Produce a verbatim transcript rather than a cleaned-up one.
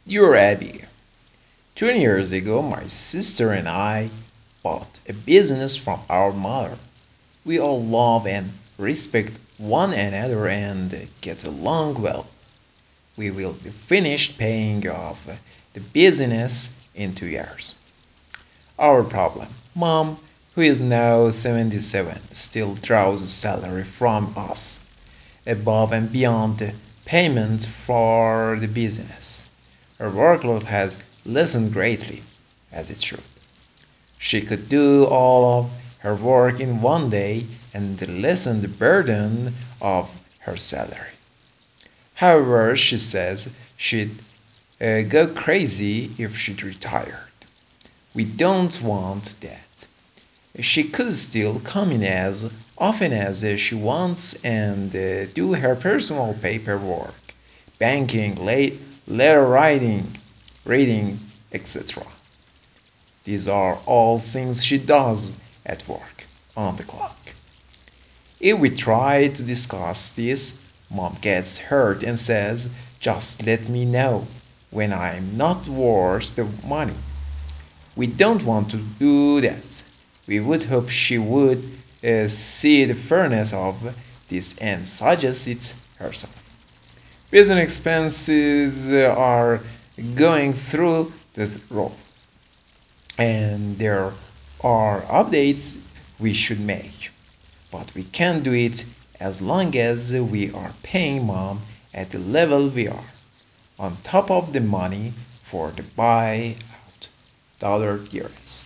Dear Abby, twenty years ago my sister and I bought a business from our mother. We all love and respect one another and get along well. We will be finished paying off the business in two years. Our problem: Mom, who is now seventy-seven, still draws a salary from us, above and beyond the payment for the business. Her workload has lessened greatly, as it should. She could do all of her work in one day and lessen the burden of her salary. However, she says she'd uh, go crazy if she'd retired. We don't want that. She could still come in as often as she wants and uh, do her personal paperwork, banking, late, letter writing, reading, et cetera. These are all things she does at work, on the clock. If we try to discuss this, Mom gets hurt and says, just let me know when I'm not worth the money. We don't want to do that. We would hope she would uh, see the fairness of this and suggest it herself. Business expenses uh, are going through the roof, and there are updates we should make. But we can't do it as long as we are paying Mom at the level we are, on top of the money for the buyout. Dollar years.